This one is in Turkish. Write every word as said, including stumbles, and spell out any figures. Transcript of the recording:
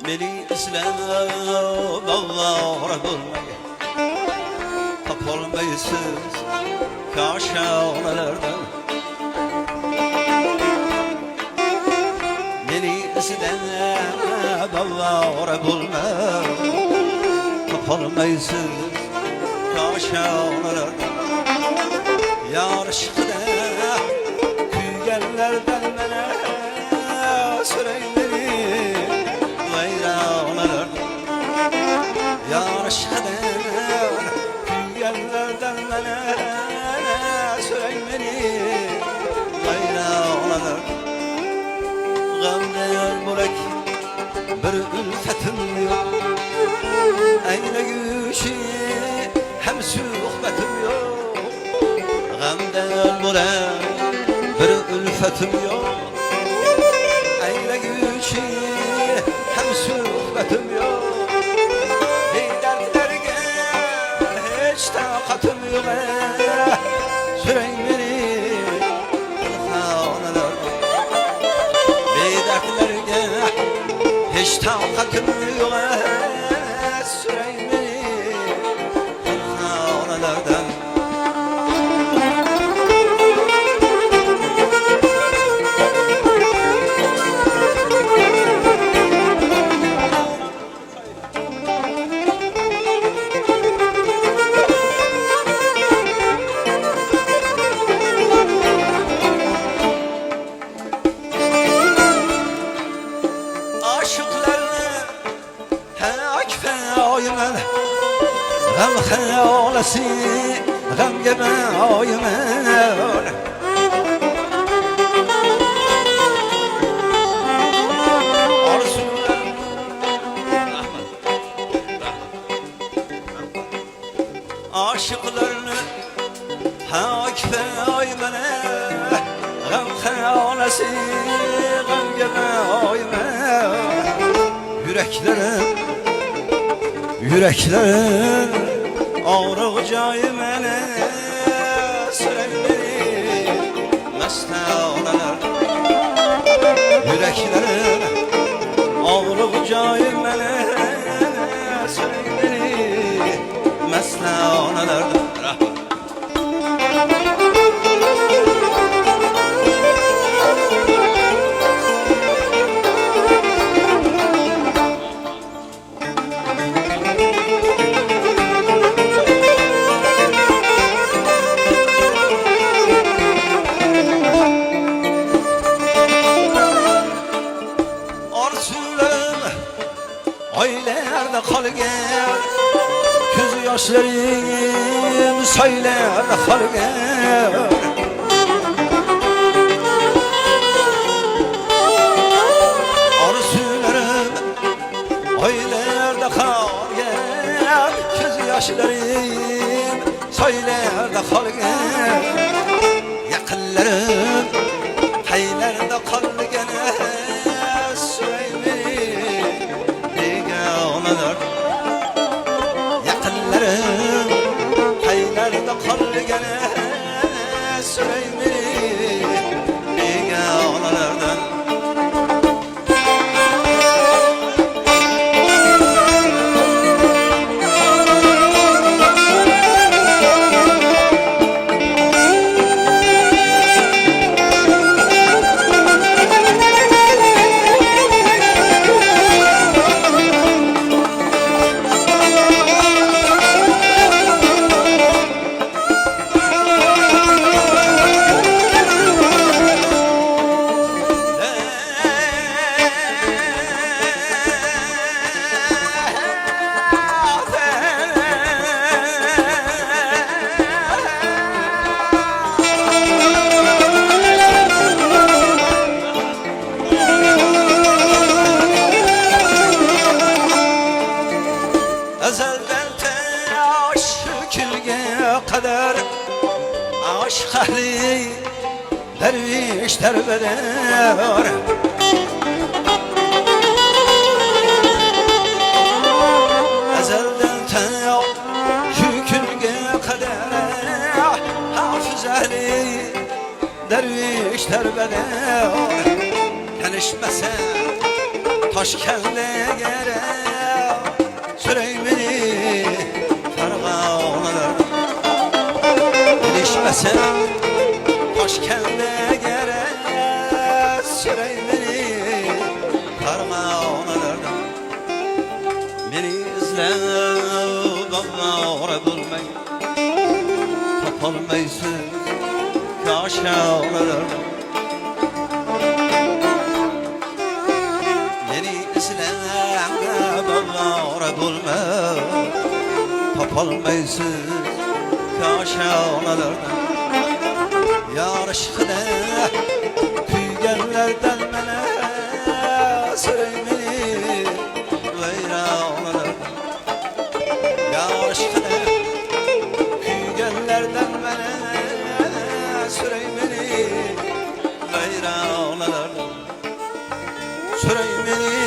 Beni izleme bağlar bulmayı Tapolmaysız kaşalardan Beni izleme bağlar bulmayı Tapolmaysız kaşalardan Yarışıkta küygenlerden bana süreyleri Gayralardan Yarışıkta küygenlerden bana süreyleri Gayralardan Gamden bulak bir ülfetim yok Eyle güçü hem suhbetim yok Gamden bulak bir ülfetim yok Eyle güçü hem suhbetim yok Hey dertlerge hiç takatim yok Süreyin beni kılhaneler Hey dertlerge hiç takatim yok Süreyin beni kılhanelerden Gam hayalesi, gam yeme aymen Arzular Aşıklarını hakife aymene Gam hayalesi, gam yeme aymen Yüreklerim Yüreklerin ağrıcağı mene Süreyleri mestağlar Yüreklerin ağrıcağı mene Süreyleri mestağlar Aylerde kalgen Göz yaşlarım Saylerde kalgen Arzularım Aylerde kalgen Göz yaşlarım Saylerde kalgen Yakınlarım Haylerde kalgen Yakınlarım haylerde kalgen Süreyleri begalardan kadar aşk ahli derviş derbeder ezelden ta şu günge kadar hafız ahli derviş derbeder tanışmasa Toshkentga Süreymeni Farg'onalar bilishmasa Toshkentga Süreymeni Farg'onalardan meni izlab ovora bo'lmay topolmaysiz koshonlardan meni izlab ovora bo'lmay topolmaysiz koshonlardan yar ishqida kuyganlardan mana Süreymeni vayronalardan yar ishqida kuyganlardan mana Süreymeni vayronalardan Süreymeni